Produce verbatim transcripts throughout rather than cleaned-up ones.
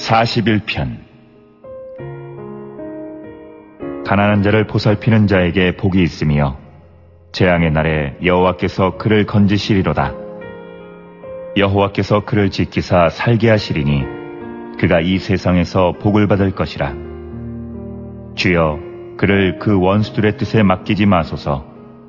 사십일 편. 가난한 자를 보살피는 자에게 복이 있으며 재앙의 날에 여호와께서 그를 건지시리로다. 여호와께서 그를 지키사 살게 하시리니 그가 이 세상에서 복을 받을 것이라. 주여, 그를 그 원수들의 뜻에 맡기지 마소서.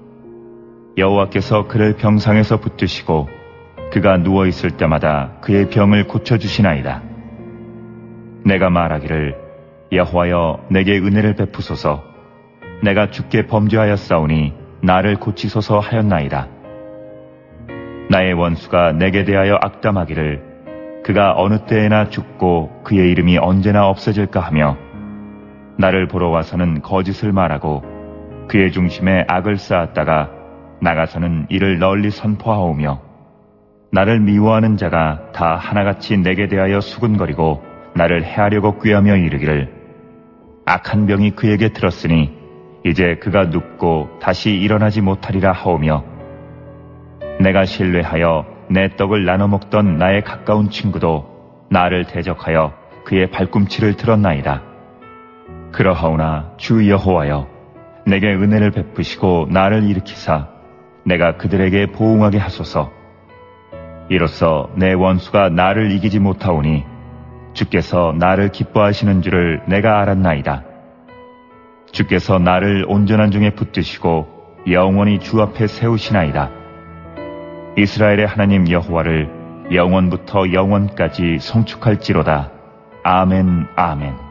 여호와께서 그를 병상에서 붙드시고 그가 누워있을 때마다 그의 병을 고쳐주시나이다. 내가 말하기를 여호와여 내게 은혜를 베푸소서. 내가 주께 범죄하였사오니 나를 고치소서 하였나이다. 나의 원수가 내게 대하여 악담하기를 그가 어느 때에나 죽고 그의 이름이 언제나 없어질까 하며 나를 보러 와서는 거짓을 말하고 그의 중심에 악을 쌓았다가 나가서는 이를 널리 선포하오며 나를 미워하는 자가 다 하나같이 내게 대하여 수군거리고 나를 해하려고 꾀하며 이르기를 악한 병이 그에게 들었으니 이제 그가 눕고 다시 일어나지 못하리라 하오며 내가 신뢰하여 내 떡을 나눠 먹던 나의 가까운 친구도 나를 대적하여 그의 발꿈치를 들었나이다. 그러하오나 주 여호와여 내게 은혜를 베푸시고 나를 일으키사 내가 그들에게 보응하게 하소서. 이로써 내 원수가 나를 이기지 못하오니 주께서 나를 기뻐하시는 줄을 내가 알았나이다. 주께서 나를 온전한 중에 붙드시고 영원히 주 앞에 세우시나이다. 이스라엘의 하나님 여호와를 영원부터 영원까지 송축할지로다. 아멘, 아멘.